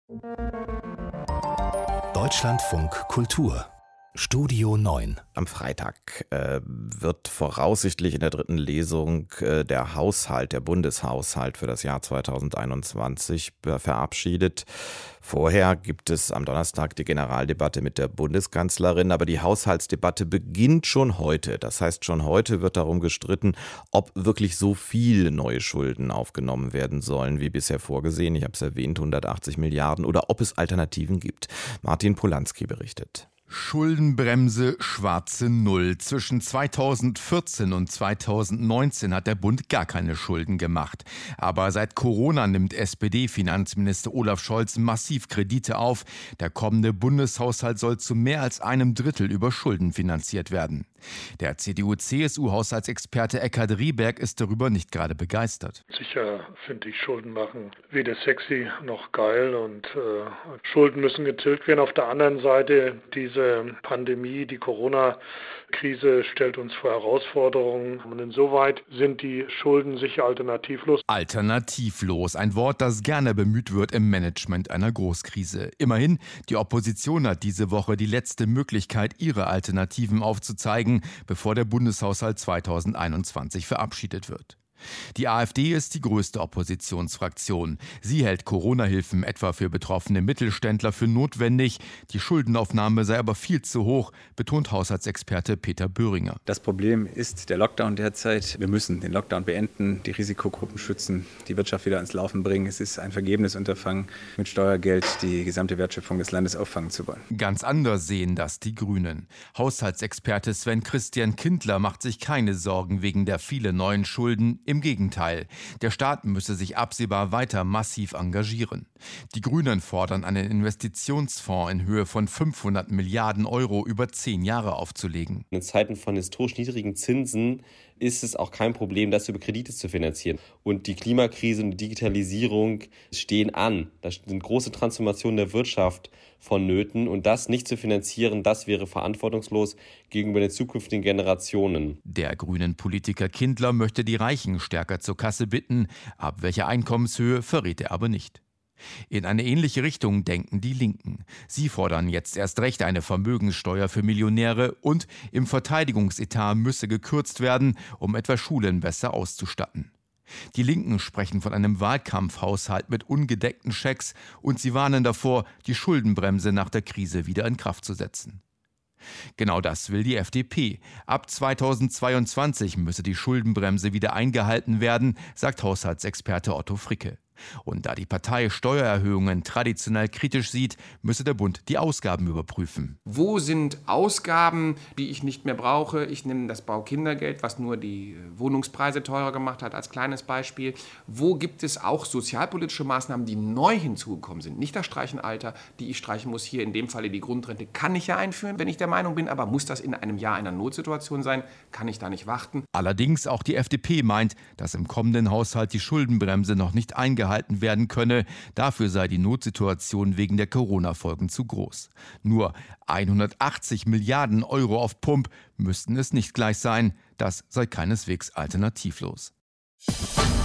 Deutschlandfunk Kultur Studio 9. Am Freitag wird voraussichtlich in der dritten Lesung der Bundeshaushalt für das Jahr 2021 verabschiedet. Vorher gibt es am Donnerstag die Generaldebatte mit der Bundeskanzlerin, aber die Haushaltsdebatte beginnt schon heute. Das heißt, schon heute wird darum gestritten, ob wirklich so viele neue Schulden aufgenommen werden sollen, wie bisher vorgesehen. Ich habe es erwähnt, 180 Milliarden, oder ob es Alternativen gibt. Martin Polanski berichtet. Schuldenbremse, schwarze Null. Zwischen 2014 und 2019 hat der Bund gar keine Schulden gemacht. Aber seit Corona nimmt SPD-Finanzminister Olaf Scholz massiv Kredite auf. Der kommende Bundeshaushalt soll zu mehr als einem Drittel über Schulden finanziert werden. Der CDU-CSU-Haushaltsexperte Eckhard Rieberg ist darüber nicht gerade begeistert. Sicher finde ich Schulden machen weder sexy noch geil und Schulden müssen getilgt werden. Auf der anderen Seite diese Pandemie, die Corona-Krise stellt uns vor Herausforderungen und insoweit sind die Schulden sicher alternativlos. Alternativlos, ein Wort, das gerne bemüht wird im Management einer Großkrise. Immerhin, die Opposition hat diese Woche die letzte Möglichkeit, ihre Alternativen aufzuzeigen, bevor der Bundeshaushalt 2021 verabschiedet wird. Die AfD ist die größte Oppositionsfraktion. Sie hält Corona-Hilfen etwa für betroffene Mittelständler für notwendig. Die Schuldenaufnahme sei aber viel zu hoch, betont Haushaltsexperte Peter Böhringer. Das Problem ist der Lockdown derzeit. Wir müssen den Lockdown beenden, die Risikogruppen schützen, die Wirtschaft wieder ans Laufen bringen. Es ist ein vergebenes Unterfangen, mit Steuergeld die gesamte Wertschöpfung des Landes auffangen zu wollen. Ganz anders sehen das die Grünen. Haushaltsexperte Sven Christian Kindler macht sich keine Sorgen wegen der vielen neuen Schulden. Im Gegenteil, der Staat müsse sich absehbar weiter massiv engagieren. Die Grünen fordern, einen Investitionsfonds in Höhe von 500 Milliarden Euro über 10 Jahre aufzulegen. In Zeiten von historisch niedrigen Zinsen ist es auch kein Problem, das über Kredite zu finanzieren. Und die Klimakrise und die Digitalisierung stehen an. Da sind große Transformationen der Wirtschaft vonnöten. Und das nicht zu finanzieren, das wäre verantwortungslos gegenüber den zukünftigen Generationen. Der grünen Politiker Kindler möchte die Reichen stärker zur Kasse bitten. Ab welcher Einkommenshöhe verrät er aber nicht. In eine ähnliche Richtung denken die Linken. Sie fordern jetzt erst recht eine Vermögenssteuer für Millionäre und im Verteidigungsetat müsse gekürzt werden, um etwa Schulen besser auszustatten. Die Linken sprechen von einem Wahlkampfhaushalt mit ungedeckten Schecks und sie warnen davor, die Schuldenbremse nach der Krise wieder in Kraft zu setzen. Genau das will die FDP. Ab 2022 müsse die Schuldenbremse wieder eingehalten werden, sagt Haushaltsexperte Otto Fricke. Und da die Partei Steuererhöhungen traditionell kritisch sieht, müsse der Bund die Ausgaben überprüfen. Wo sind Ausgaben, die ich nicht mehr brauche? Ich nehme das Baukindergeld, was nur die Wohnungspreise teurer gemacht hat, als kleines Beispiel. Wo gibt es auch sozialpolitische Maßnahmen, die neu hinzugekommen sind? Nicht das Streichenalter, die ich streichen muss. Hier in dem Falle die Grundrente kann ich ja einführen, wenn ich der Meinung bin. Aber muss das in einem Jahr einer Notsituation sein? Kann ich da nicht warten? Allerdings auch die FDP meint, dass im kommenden Haushalt die Schuldenbremse noch nicht eingehalten werden könne. Dafür sei die Notsituation wegen der Corona-Folgen zu groß. Nur 180 Milliarden Euro auf Pump müssten es nicht gleich sein. Das sei keineswegs alternativlos.